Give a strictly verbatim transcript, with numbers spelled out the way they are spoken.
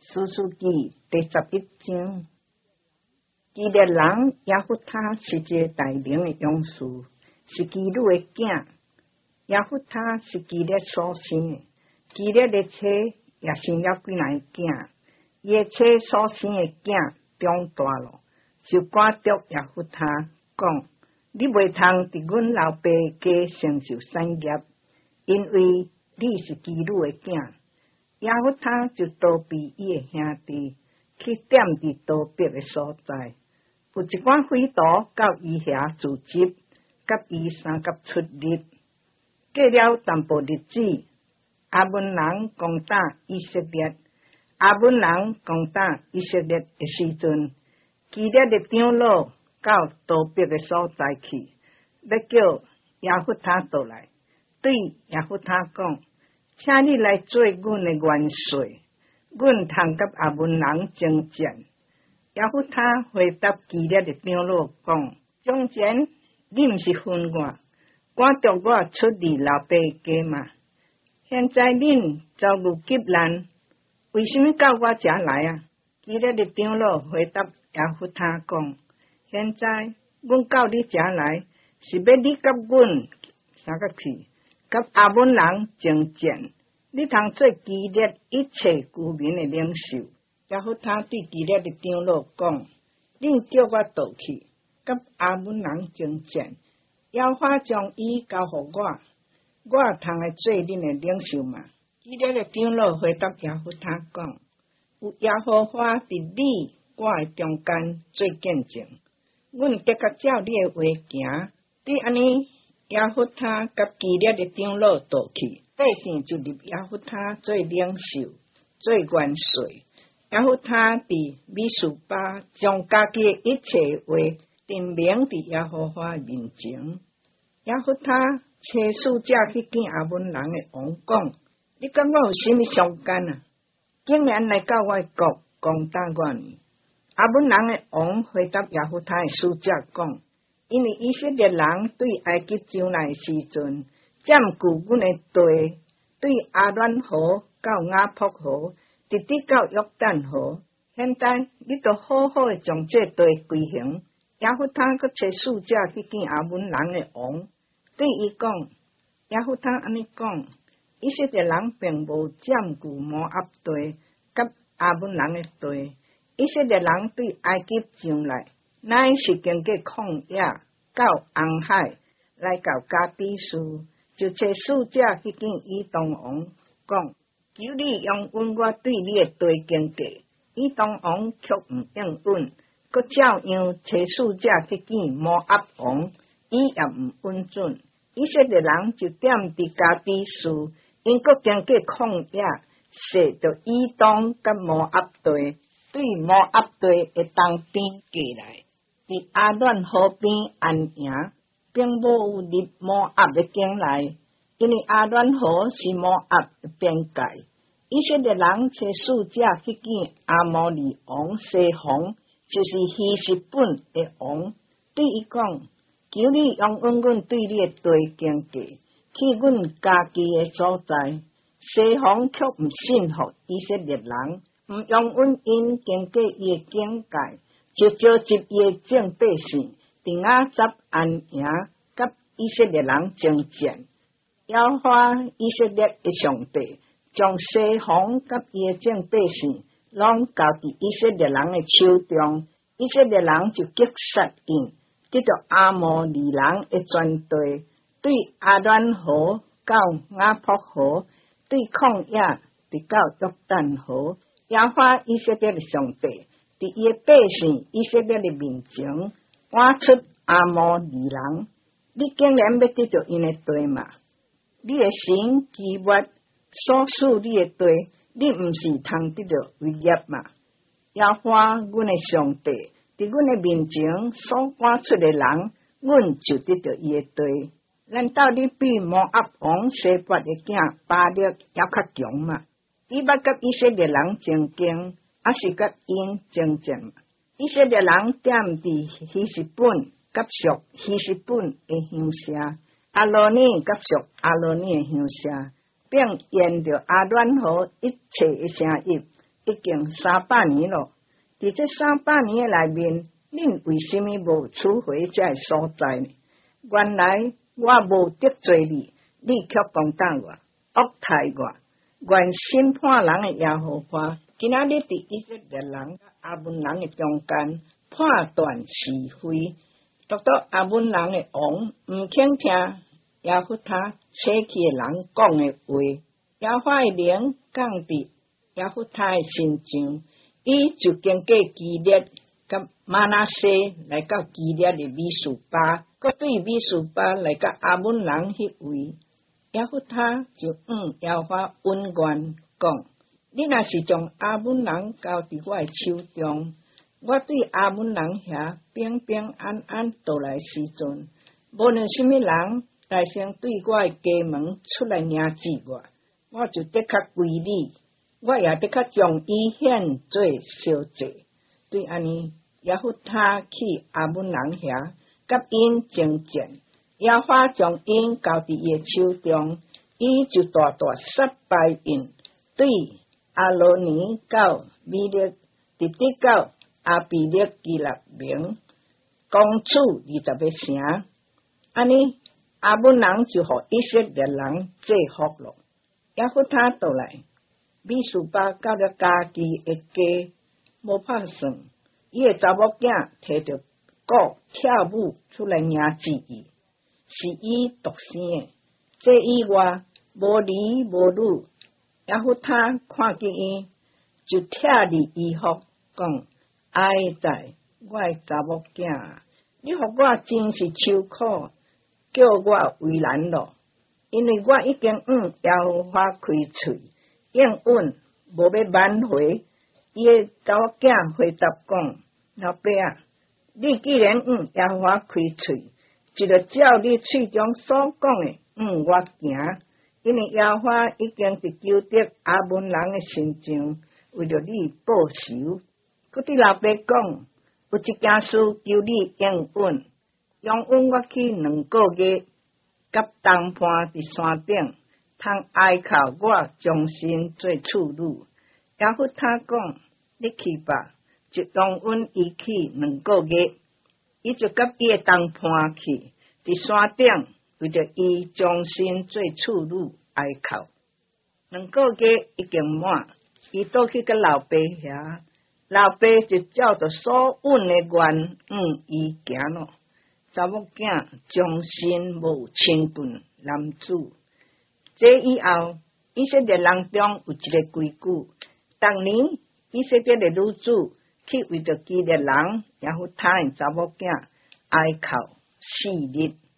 士师记第十一章，基列人耶弗他是一个大名的勇士，是基鲁的囝。耶弗他是基列所生的，基列的妻也生了几个囝，伊的妻所生的囝长大了，就赶着耶弗他讲：你袂通伫阮老爸家成就产业，因为你是基鲁的囝。耶弗他就逃避伊的兄弟，去踮伫道别的所在。有一寡匪徒到伊遐聚集，甲伊三甲出入。过了淡薄日子，阿门人攻打以色列。阿门人攻打以色列的时阵，基列的长老到道别的所在去，要叫耶弗他倒来，对耶弗他讲：请你来做阮的元帅，阮通甲阿门人征战。耶弗他回答基列的长老讲：从前你毋是分我，赶着我出离老爸家嘛？现在恁遭遇急难，为什么到我遮来啊？基列的长老回答耶弗他讲：现在阮到你遮来，是要你甲阮三个去。甲阿门人征战，你通做基列一切居民的领袖。耶弗他对基列的长老讲：恁叫我倒去，甲阿门人征战，耶和华将伊交互我，我通来做恁的领袖嘛？基列的长老回答耶弗他讲：有耶和华伫你我的中间做见证，阮得甲照你的话行。对安尼，耶弗他甲基列的长老倒去，百姓就立耶弗他做领袖，做元帅。耶弗他伫米斯巴将家己的一切话定明伫耶和华面前。耶弗他找使者去见阿门人的王讲：你甲我有甚物相干啊？竟然来到我国攻打我呢？阿门人的王回答耶弗他的使者讲：因为以色列人对埃及上来时阵，占据阮的地，对阿乱河到雅卜河，直直到约旦河。现在你都好好的将这地归还。耶弗他佮找使者去见阿门人的王，对伊讲：耶弗他安尼讲，以色列人并无占据摩押地甲阿门人的地，以色列人对埃及上来，乃是经过旷野到红海来到加比斯，就找使者去见以东王，讲：求你用阮我对你的地经过。以东王却毋应允，佮照样找使者去见摩押王，伊也毋允准。以色列人就踮伫加比斯，因佮经过旷野，驶到以东甲摩押地，对摩押地的东边过来，伫阿乱河边安营，并无有入摩押的境内，因为阿乱河是摩押的边界。以色列人找使者去见阿摩利王西宏，就是希实本的王，对伊讲：求你用阮阮对你的地经过，去阮家己的所在。西宏却毋信服以色列人，毋用阮因经过伊的境界，就召集伊的众百姓，伫雅杂安营，甲以色列人征战。耶和华以色列的上帝将西宏甲伊的众百姓拢交伫以色列人的手中，以色列人就击杀因，得到阿摩利人的全地，对阿乱河到雅卜河，对旷野直到约旦河。耶和华以色列的上帝伫伊的百姓以色列的面前赶出阿摩利人，你竟然要得到因的地嘛？你的神基抹所属你的地，你毋是通得到威业嘛？耶和华阮的上帝伫阮的面前所赶出的人，阮就得到伊的地。难道你比摩押王西巴的囝巴力还较强嘛？伊捌甲以色列人争竞，还是甲因争战嘛？以色列人踮伫希实本，甲属希实本的乡舍，阿罗尼甲属阿罗尼的乡舍，并沿着阿乱河一切的城邑，一已经三百年了。伫这三百年诶内面，恁为什么无取回这个所在呢？原来我无得罪你，你却讲当我恶待我，原审判人诶耶和华，今仔日伫以色列人甲阿门人诶中间判断是非，独独阿门人诶王毋肯听耶弗他扯去诶人讲诶话，耶和华诶灵降伫耶弗他诶身上，伊就经过基列甲玛拿西来到基列诶米斯巴，佮对米斯巴来到阿门人迄位，耶弗他就嗯耶和华恩怨讲：你若是将阿门人交伫我诶手中，我对阿门人遐平平安安倒来时阵，无论什么人来先对我诶家门出来领治我，我就得较归你，我也得较将伊献做烧祭。对安尼，耶弗他去阿门人遐，甲因争战，耶和华将因交伫伊诶手中，伊就大大失败因，对阿罗尼到米勒，直直到阿比勒基立明，攻取二十个城。安尼，阿门人就互以色列人制服了。耶弗他倒来，米斯巴到了家己诶家，无拍算，伊诶查某囝摕着鼓跳舞出来领治伊，是伊独生诶。这以外无儿无女。耶弗他看见伊，就拆离衣服，讲：哀哉，我诶查某囝，你互我真是受苦，叫我为难咯。因为我已經向耶和華開喙應允，無要挽回。伊個查某囝回答講：老爸啊，你既然向耶和華開喙，就着照你喙中所講的向我行，因為耶和華已經佇求得阿門人嘅身上，為着你報仇。佮對老爸講，有一件事求你應允，容允我去兩個月。甲東盤伫山頂，通哀哭我將身做處女。耶弗他講：你去吧，就容允伊去兩個月。伊就甲伊個東盤去，伫山頂為着伊將身做處女哀哭。兩個月已經滿，伊倒去甲老爸遐，老爸就照着所允的願，嗯，伊行咯。查某囝終身無親近男子。這以後，以色列人中有一個規矩，當年以色列的女子去為着基列人耶弗他的查某囝哀哭四日。